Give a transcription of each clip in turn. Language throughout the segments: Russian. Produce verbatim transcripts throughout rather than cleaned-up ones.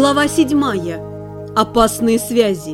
Глава седьмая. Опасные связи.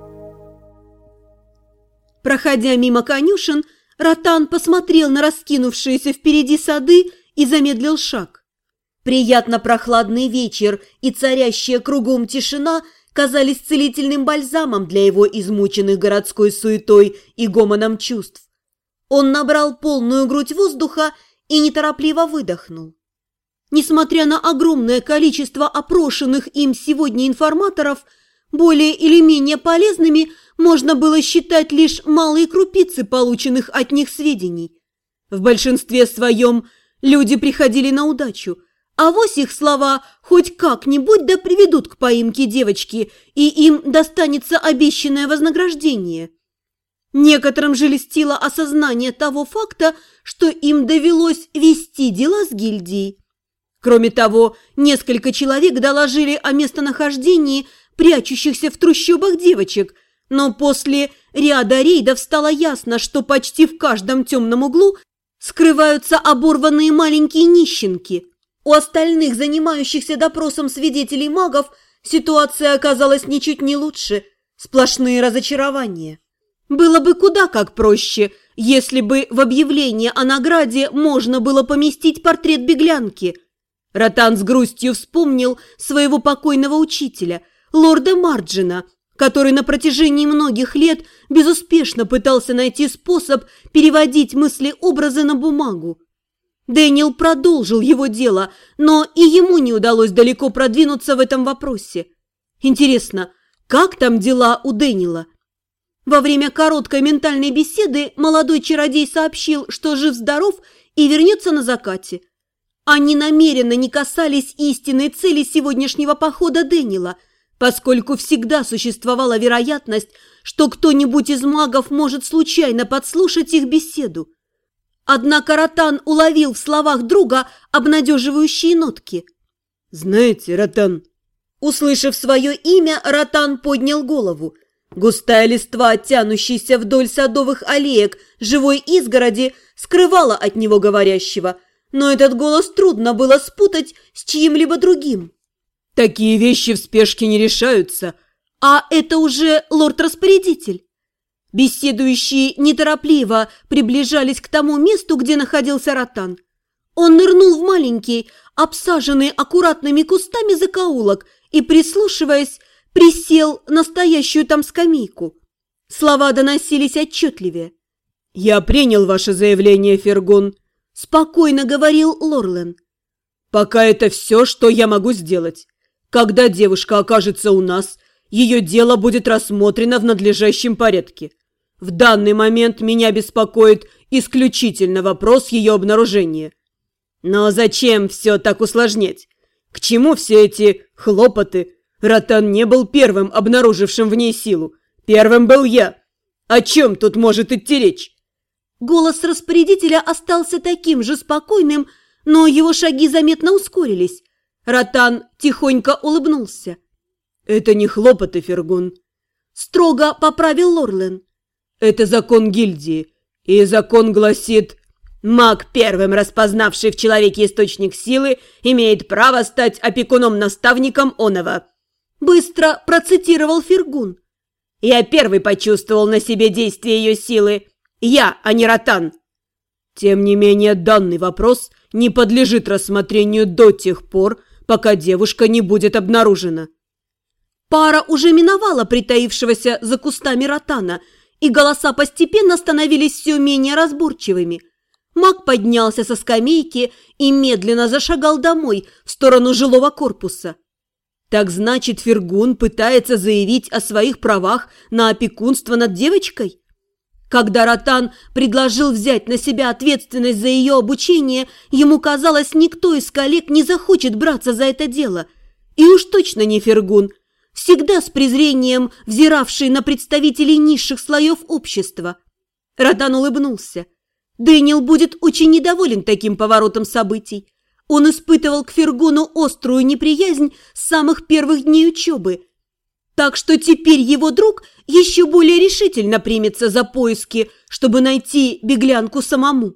Проходя мимо конюшен, Ротан посмотрел на раскинувшиеся впереди сады и замедлил шаг. Приятно прохладный вечер и царящая кругом тишина казались целительным бальзамом для его измученных городской суетой и гомоном чувств. Он набрал полную грудь воздуха и неторопливо выдохнул. Несмотря на огромное количество опрошенных им сегодня информаторов, более или менее полезными можно было считать лишь малые крупицы полученных от них сведений. В большинстве своем люди приходили на удачу, а вось их слова хоть как-нибудь да приведут к поимке девочки, и им достанется обещанное вознаграждение. Некоторым же льстило осознание того факта, что им довелось вести дела с гильдией. Кроме того, несколько человек доложили о местонахождении прячущихся в трущобах девочек, но после ряда рейдов стало ясно, что почти в каждом темном углу скрываются оборванные маленькие нищенки. У остальных, занимающихся допросом свидетелей магов, ситуация оказалась ничуть не лучше, сплошные разочарования. Было бы куда как проще, если бы в объявление о награде можно было поместить портрет беглянки. Ротан с грустью вспомнил своего покойного учителя, лорда Марджина, который на протяжении многих лет безуспешно пытался найти способ переводить мысли-образы на бумагу. Дэниел продолжил его дело, но и ему не удалось далеко продвинуться в этом вопросе. Интересно, как там дела у Дэниела? Во время короткой ментальной беседы молодой чародей сообщил, что жив-здоров и вернется на закате. Они намеренно не касались истинной цели сегодняшнего похода Дэниела, поскольку всегда существовала вероятность, что кто-нибудь из магов может случайно подслушать их беседу. Однако Ротан уловил в словах друга обнадеживающие нотки. «Знаете, Ротан...» Услышав свое имя, Ротан поднял голову. Густая листва, тянущаяся вдоль садовых аллеек живой изгороди, скрывала от него говорящего, но этот голос трудно было спутать с чьим-либо другим. «Такие вещи в спешке не решаются». А это уже лорд-распорядитель. Беседующие неторопливо приближались к тому месту, где находился Ротан. Он нырнул в маленький, обсаженный аккуратными кустами закоулок и, прислушиваясь, присел на стоящую там скамейку. Слова доносились отчетливее. «Я принял ваше заявление, Фергун», – спокойно говорил Лорлен. «Пока это все, что я могу сделать. Когда девушка окажется у нас, ее дело будет рассмотрено в надлежащем порядке. В данный момент меня беспокоит исключительно вопрос ее обнаружения. Но зачем все так усложнять? К чему все эти хлопоты? Ротан не был первым обнаружившим в ней силу. Первым был я. О чем тут может идти речь?» Голос распорядителя остался таким же спокойным, но его шаги заметно ускорились. Ротан тихонько улыбнулся. «Это не хлопоты, Фергун», – строго поправил Лорлен. «Это закон гильдии, и закон гласит, маг, первым распознавший в человеке источник силы, имеет право стать опекуном-наставником оного». Быстро процитировал Фергун. «Я первый почувствовал на себе действие ее силы. Я, а не Ротан». Тем не менее, данный вопрос не подлежит рассмотрению до тех пор, пока девушка не будет обнаружена. Пара уже миновала притаившегося за кустами Ротана, и голоса постепенно становились все менее разборчивыми. Маг поднялся со скамейки и медленно зашагал домой в сторону жилого корпуса. Так значит, Фергун пытается заявить о своих правах на опекунство над девочкой? Когда Ротан предложил взять на себя ответственность за ее обучение, ему казалось, никто из коллег не захочет браться за это дело. И уж точно не Фергун, всегда с презрением взиравший на представителей низших слоев общества. Ротан улыбнулся. Дэниел будет очень недоволен таким поворотом событий. Он испытывал к Фергуну острую неприязнь с самых первых дней учебы. Так что теперь его друг еще более решительно примется за поиски, чтобы найти беглянку самому.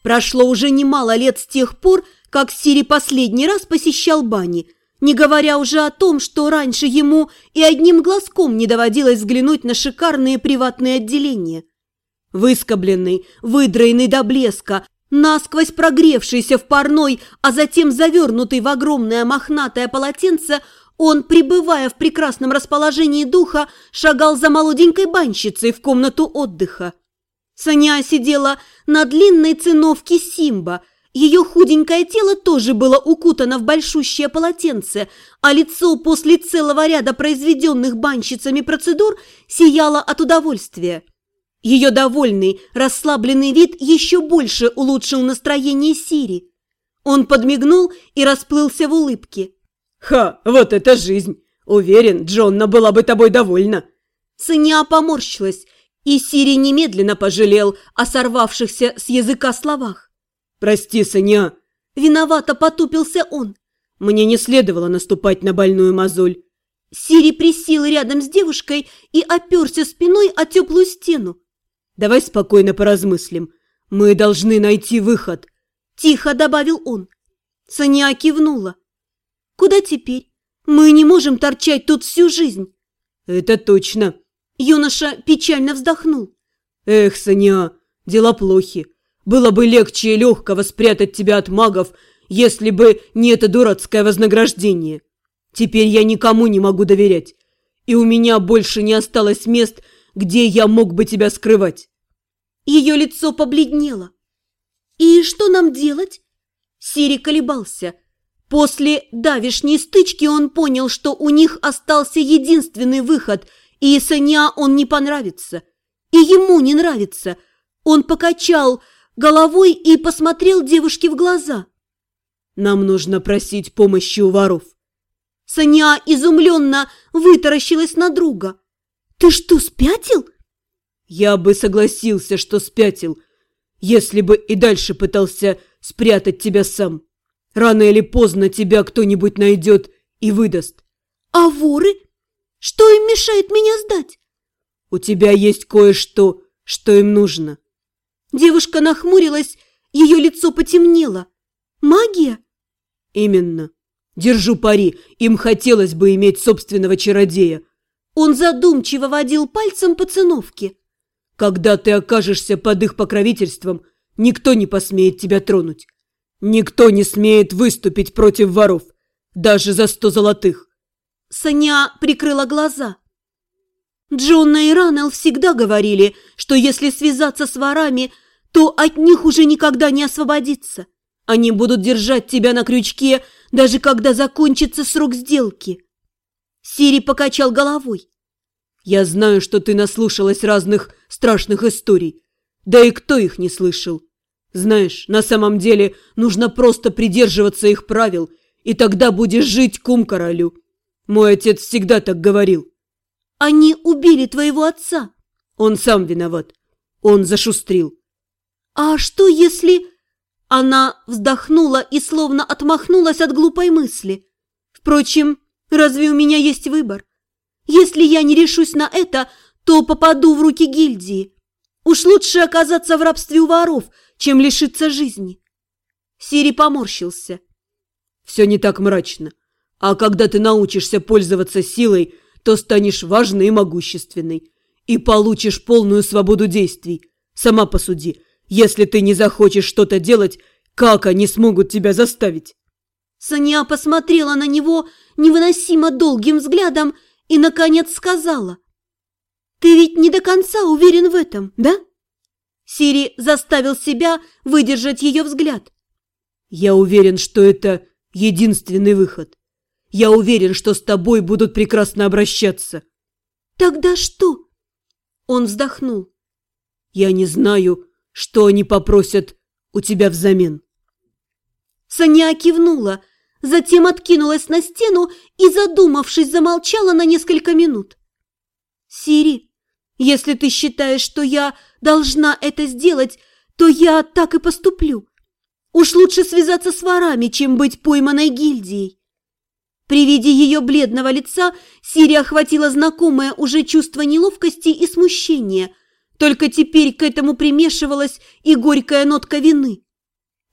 Прошло уже немало лет с тех пор, как Сири последний раз посещал бани, не говоря уже о том, что раньше ему и одним глазком не доводилось взглянуть на шикарные приватные отделения. Выскобленный, выдраенный до блеска, насквозь прогревшийся в парной, а затем завернутый в огромное мохнатое полотенце, он, пребывая в прекрасном расположении духа, шагал за молоденькой банщицей в комнату отдыха. Соня сидела на длинной циновке Симба. Ее худенькое тело тоже было укутано в большущее полотенце, а лицо после целого ряда произведенных банщицами процедур сияло от удовольствия. Ее довольный, расслабленный вид еще больше улучшил настроение Сири. Он подмигнул и расплылся в улыбке. «Ха, вот это жизнь! Уверен, Джонна была бы тобой довольна!» Соня поморщилась, и Сири немедленно пожалел о сорвавшихся с языка словах. «Прости, Соня!» Виновато потупился он. «Мне не следовало наступать на больную мозоль». Сири присел рядом с девушкой и оперся спиной о теплую стену. «Давай спокойно поразмыслим. Мы должны найти выход», – тихо добавил он. Соня кивнула. «Куда теперь? Мы не можем торчать тут всю жизнь». «Это точно». Юноша печально вздохнул. «Эх, Соня, дела плохи. Было бы легче и легкого спрятать тебя от магов, если бы не это дурацкое вознаграждение. Теперь я никому не могу доверять, и у меня больше не осталось мест, где я мог бы тебя скрывать». Ее лицо побледнело. «И что нам делать?» Сири колебался. После давешней стычки он понял, что у них остался единственный выход, и Соня он не понравится. И ему не нравится. Он покачал головой и посмотрел девушке в глаза. «Нам нужно просить помощи у воров». Соня изумленно вытаращилась на друга. «Ты что, спятил?» «Я бы согласился, что спятил, если бы и дальше пытался спрятать тебя сам. Рано или поздно тебя кто-нибудь найдет и выдаст». «А воры? Что им мешает меня сдать?» «У тебя есть кое-что, что им нужно». Девушка нахмурилась, ее лицо потемнело. «Магия?» «Именно. Держу пари, им хотелось бы иметь собственного чародея». Он задумчиво водил пальцем по циновке. «Когда ты окажешься под их покровительством, никто не посмеет тебя тронуть. Никто не смеет выступить против воров, даже за сто золотых». Соня прикрыла глаза. Джонна и Раннелл всегда говорили, что если связаться с ворами, то от них уже никогда не освободиться. Они будут держать тебя на крючке, даже когда закончится срок сделки. Сири покачал головой. «Я знаю, что ты наслушалась разных страшных историй. Да и кто их не слышал? Знаешь, на самом деле нужно просто придерживаться их правил, и тогда будешь жить кум королю. Мой отец всегда так говорил». «Они убили твоего отца». «Он сам виноват. Он зашустрил». «А что если...» Она вздохнула и словно отмахнулась от глупой мысли. «Впрочем, разве у меня есть выбор? Если я не решусь на это, то попаду в руки гильдии. Уж лучше оказаться в рабстве у воров, чем лишиться жизни». Сири поморщился. «Все не так мрачно. А когда ты научишься пользоваться силой, то станешь важной и могущественной, и получишь полную свободу действий. Сама посуди, если ты не захочешь что-то делать, как они смогут тебя заставить?» Соня посмотрела на него невыносимо долгим взглядом и, наконец, сказала: «Ты ведь не до конца уверен в этом, да?» Сири заставил себя выдержать ее взгляд. «Я уверен, что это единственный выход. Я уверен, что с тобой будут прекрасно обращаться». «Тогда что?» Он вздохнул. «Я не знаю, что они попросят у тебя взамен». Соня кивнула, затем откинулась на стену и, задумавшись, замолчала на несколько минут. «Сири, если ты считаешь, что я должна это сделать, то я так и поступлю. Уж лучше связаться с ворами, чем быть пойманной гильдией». При виде ее бледного лица Сири охватило знакомое уже чувство неловкости и смущения, только теперь к этому примешивалась и горькая нотка вины.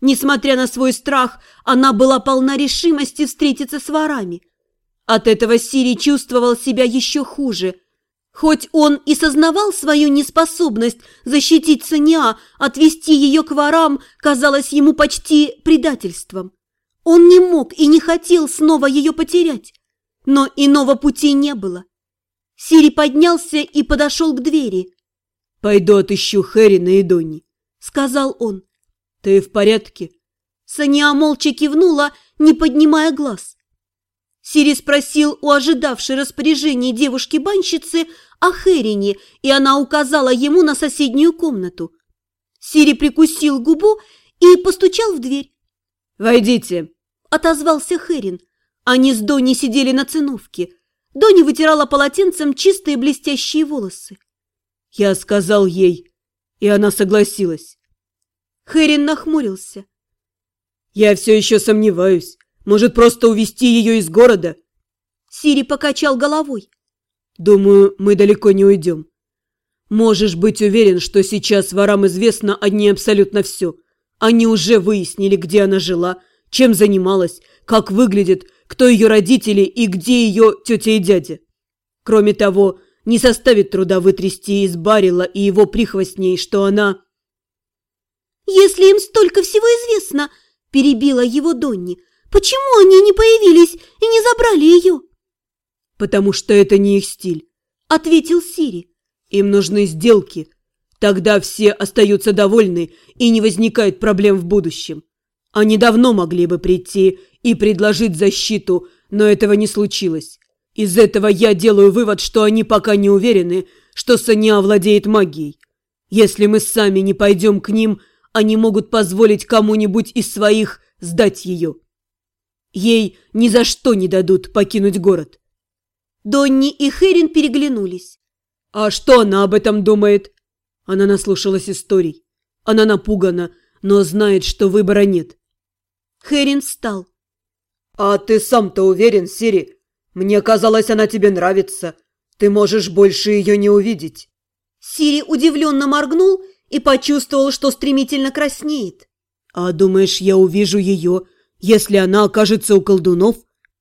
Несмотря на свой страх, она была полна решимости встретиться с ворами. От этого Сири чувствовал себя еще хуже. Хоть он и сознавал свою неспособность защитить Сониа, отвести ее к ворам казалось ему почти предательством. Он не мог и не хотел снова ее потерять, но иного пути не было. Сири поднялся и подошел к двери. «Пойду отыщу Хэрина и Донни», — сказал он. «Ты в порядке?» Сониа молча кивнула, не поднимая глаз. Сири спросил у ожидавшей распоряжения девушки-банщицы о Хэрине, и она указала ему на соседнюю комнату. Сири прикусил губу и постучал в дверь. «Войдите», — отозвался Хэрин. Они с Донни сидели на циновке. Донни вытирала полотенцем чистые блестящие волосы. «Я сказал ей, и она согласилась». Хэрин нахмурился. «Я все еще сомневаюсь. Может, просто увезти ее из города?» Сири покачал головой. «Думаю, мы далеко не уйдем. Можешь быть уверен, что сейчас ворам известно о ней абсолютно все. Они уже выяснили, где она жила, чем занималась, как выглядит, кто ее родители и где ее тетя и дядя. Кроме того, не составит труда вытрясти из Баррила и его прихвостней, что она...» «Если им столько всего известно, — перебила его Донни, — почему они не появились и не забрали ее?» «Потому что это не их стиль», — ответил Сири. «Им нужны сделки. Тогда все остаются довольны и не возникает проблем в будущем. Они давно могли бы прийти и предложить защиту, но этого не случилось. Из этого я делаю вывод, что они пока не уверены, что Сониа владеет магией. Если мы сами не пойдем к ним, они могут позволить кому-нибудь из своих сдать ее. Ей ни за что не дадут покинуть город». Донни и Хэрин переглянулись. «А что она об этом думает?» Она наслушалась историй. Она напугана, но знает, что выбора нет. Хэрин встал. «А ты сам-то уверен, Сири? Мне казалось, она тебе нравится. Ты можешь больше ее не увидеть». Сири удивленно моргнул и почувствовал, что стремительно краснеет. «А думаешь, я увижу ее, если она окажется у колдунов?»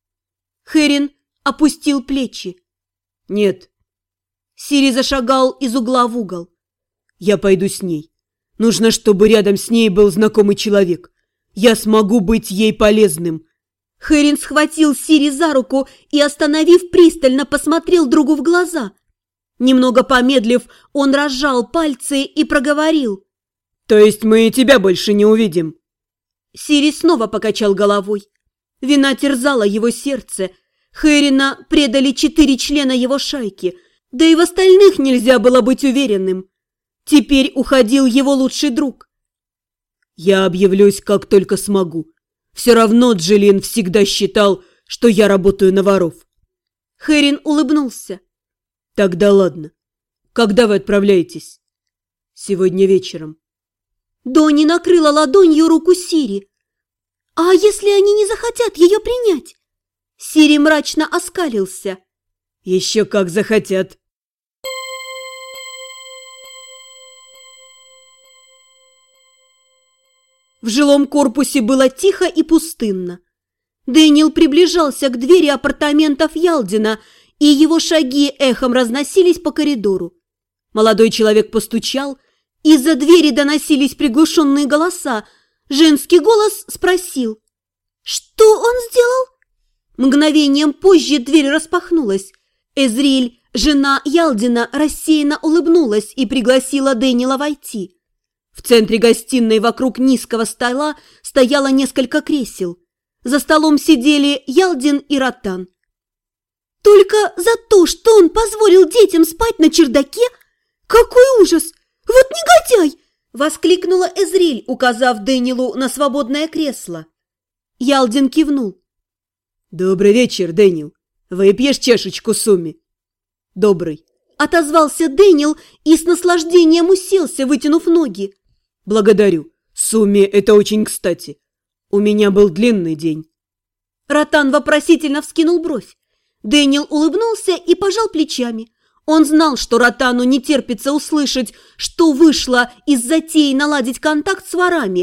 Хэрин опустил плечи. «Нет». Сири зашагал из угла в угол. «Я пойду с ней. Нужно, чтобы рядом с ней был знакомый человек. Я смогу быть ей полезным». Хэрин схватил Сири за руку и, остановив, пристально посмотрел другу в глаза. Немного помедлив, он разжал пальцы и проговорил. «То есть мы и тебя больше не увидим?» Сири снова покачал головой. Вина терзала его сердце. Хэрина предали четыре члена его шайки, да и в остальных нельзя было быть уверенным. Теперь уходил его лучший друг. «Я объявлюсь, как только смогу. Все равно Джиллиан всегда считал, что я работаю на воров». Хэрин улыбнулся. «Тогда ладно. Когда вы отправляетесь?» «Сегодня вечером». Донни накрыла ладонью руку Сири. «А если они не захотят ее принять?» Сири мрачно оскалился. «Еще как захотят». В жилом корпусе было тихо и пустынно. Дэниел приближался к двери апартаментов Ялдина, и его шаги эхом разносились по коридору. Молодой человек постучал, из-за двери доносились приглушенные голоса. Женский голос спросил: «Что он сделал?» Мгновением позже дверь распахнулась. Эзриэль, жена Ялдина, рассеянно улыбнулась и пригласила Дэниела войти. В центре гостиной вокруг низкого стола стояло несколько кресел. За столом сидели Ялдин и Ротан. «Только за то, что он позволил детям спать на чердаке? Какой ужас! Вот негодяй!» – воскликнула Эзриэль, указав Дэниелу на свободное кресло. Ялдин кивнул. «Добрый вечер, Дэниел. Выпьешь чашечку Суми?» «Добрый», – отозвался Дэниел и с наслаждением уселся, вытянув ноги. «Благодарю. Суми, это очень кстати. У меня был длинный день». Ротан вопросительно вскинул бровь. Дэниел улыбнулся и пожал плечами. Он знал, что Ротану не терпится услышать, что вышло из затеи наладить контакт с ворами,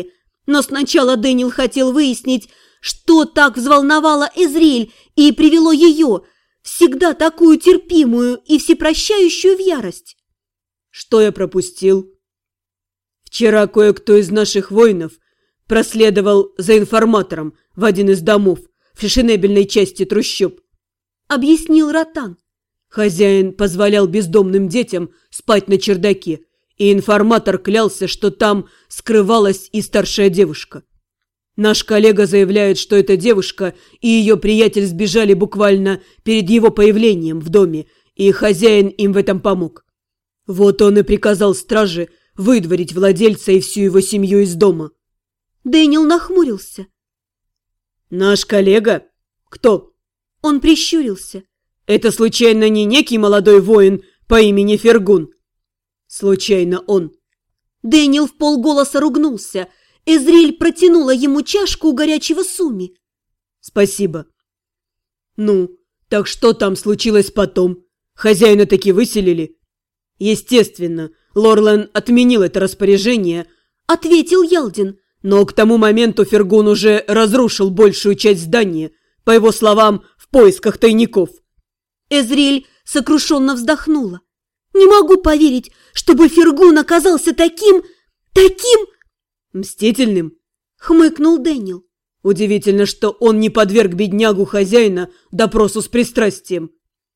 Но сначала Дэниел хотел выяснить, что так взволновало Эзриэль и привело ее, всегда такую терпимую и всепрощающую, в ярость. Что я пропустил? Вчера кое-кто из наших воинов проследовал за информатором в один из домов в фешенебельной части трущоб. Объяснил Ротан. Хозяин позволял бездомным детям спать на чердаке, и информатор клялся, что там скрывалась и старшая девушка. Наш коллега заявляет, что эта девушка и ее приятель сбежали буквально перед его появлением в доме, и хозяин им в этом помог. Вот он и приказал страже выдворить владельца и всю его семью из дома. Дэниел нахмурился. «Наш коллега? Кто?» Он прищурился. «Это случайно не некий молодой воин по имени Фергун?» «Случайно он». Дэниел вполголоса ругнулся. Эзриэль протянула ему чашку горячего суми. «Спасибо». «Ну, так что там случилось потом? Хозяина таки выселили?» «Естественно, Лорлен отменил это распоряжение», — ответил Ялдин. «Но к тому моменту Фергун уже разрушил большую часть здания, по его словам, в поисках тайников». Эзриэль сокрушенно вздохнула. «Не могу поверить, чтобы Фергун оказался таким... таким...» «Мстительным?» — хмыкнул Дэниел. «Удивительно, что он не подверг беднягу хозяина допросу с пристрастием».